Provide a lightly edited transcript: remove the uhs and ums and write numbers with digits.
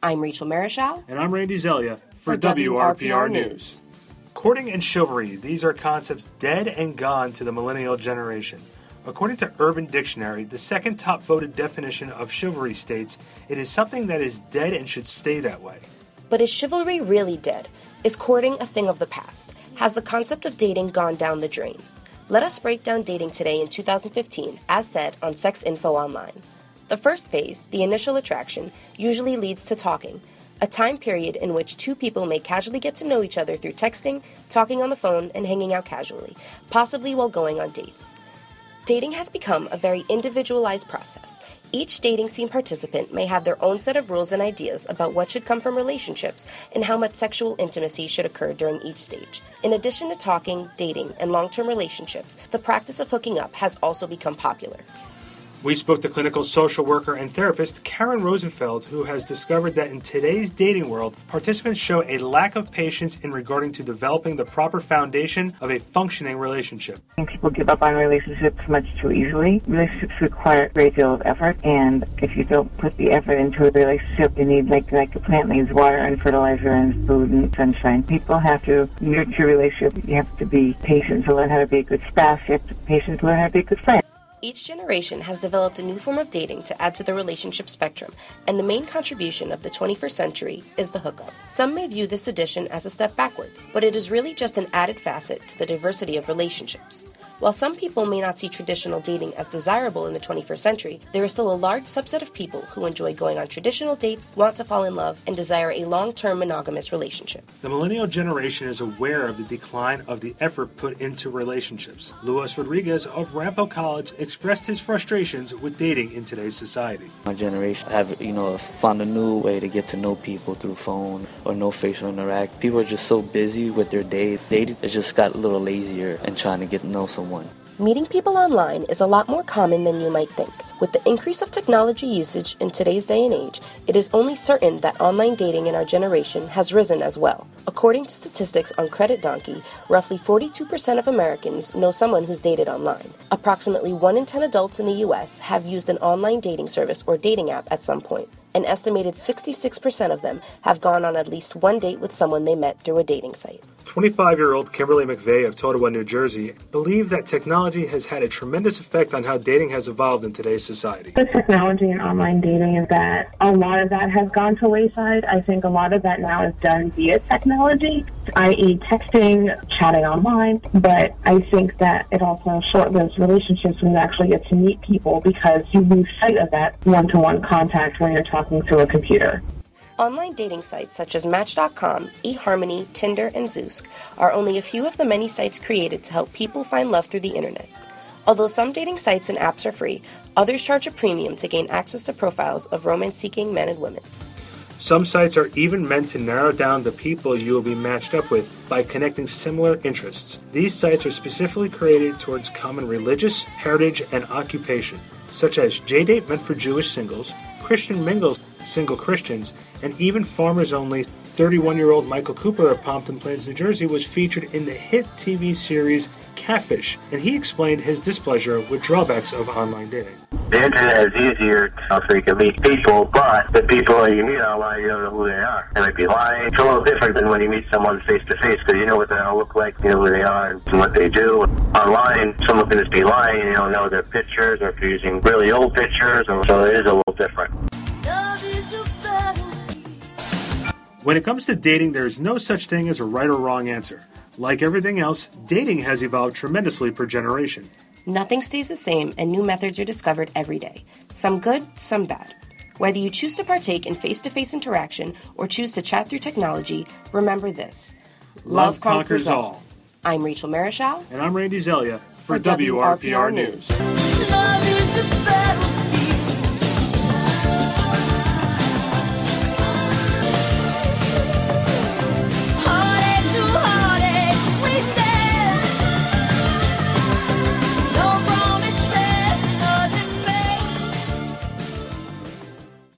I'm Rachel Marichal. And I'm Randy Zelia for WRPR News. Courting and chivalry, these are concepts dead and gone to the millennial generation. According to Urban Dictionary, the second top voted definition of chivalry states, it is something that is dead and should stay that way. But is chivalry really dead? Is courting a thing of the past? Has the concept of dating gone down the drain? Let us break down dating today in 2015, as said on Sex Info Online. The first phase, the initial attraction, usually leads to talking, a time period in which two people may casually get to know each other through texting, talking on the phone, and hanging out casually, possibly while going on dates. Dating has become a very individualized process. Each dating scene participant may have their own set of rules and ideas about what should come from relationships and how much sexual intimacy should occur during each stage. In addition to talking, dating, and long-term relationships, the practice of hooking up has also become popular. We spoke to clinical social worker and therapist Karen Rosenfeld, who has discovered that in today's dating world, participants show a lack of patience in regarding to developing the proper foundation of a functioning relationship. People give up on relationships much too easily. Relationships require a great deal of effort, and if you don't put the effort into a relationship, you need, like a plant needs water and fertilizer and food and sunshine. People have to nurture relationships. You have to be patient to learn how to be a good spouse. You have to be patient to learn how to be a good friend. Each generation has developed a new form of dating to add to the relationship spectrum, and the main contribution of the 21st century is the hookup. Some may view this addition as a step backwards, but it is really just an added facet to the diversity of relationships. While some people may not see traditional dating as desirable in the 21st century, there is still a large subset of people who enjoy going on traditional dates, want to fall in love, and desire a long-term monogamous relationship. The millennial generation is aware of the decline of the effort put into relationships. Luis Rodriguez of Rampo College expressed his frustrations with dating in today's society. My generation have, found a new way to get to know people through phone or no facial interact. People are just so busy with their day. Dating has just got a little lazier and trying to get to know someone. Meeting people online is a lot more common than you might think. With the increase of technology usage in today's day and age, it is only certain that online dating in our generation has risen as well. According to statistics on Credit Donkey, roughly 42% of Americans know someone who's dated online. Approximately 1 in 10 adults in the U.S. have used an online dating service or dating app at some point. An estimated 66% of them have gone on at least one date with someone they met through a dating site. 25-year-old Kimberly McVeigh of Totowa, New Jersey, believed that technology has had a tremendous effect on how dating has evolved in today's society. The technology and online dating is that a lot of that has gone to wayside. I think a lot of that now is done via technology, i.e. texting, chatting online, but I think that it also short-lives relationships when you actually get to meet people because you lose sight of that one-to-one contact when you're talking through a computer. Online dating sites such as Match.com, eHarmony, Tinder, and Zoosk are only a few of the many sites created to help people find love through the internet. Although some dating sites and apps are free, others charge a premium to gain access to profiles of romance-seeking men and women. Some sites are even meant to narrow down the people you will be matched up with by connecting similar interests. These sites are specifically created towards common religious, heritage, and occupation, such as JDate meant for Jewish singles, Christian Mingles, single Christians, and even farmers only. 31-year-old Michael Cooper of Pompton Plains, New Jersey, was featured in the hit TV series Catfish, and he explained his displeasure with drawbacks of online dating. The internet is easier so you can meet people, but the people that you meet online, you don't know who they are. They might be lying. It's a little different than when you meet someone face-to-face, because you know what they all look like, you know who they are and what they do. Online, someone can just be lying, you don't know their pictures, or if you're using really old pictures, so it is a little different. When it comes to dating, there is no such thing as a right or wrong answer. Like everything else, dating has evolved tremendously per generation. Nothing stays the same, and new methods are discovered every day. Some good, some bad. Whether you choose to partake in face-to-face interaction or choose to chat through technology, remember this. Love conquers all. I'm Rachel Marichal. And I'm Randy Zelia for WRPR News. Love is a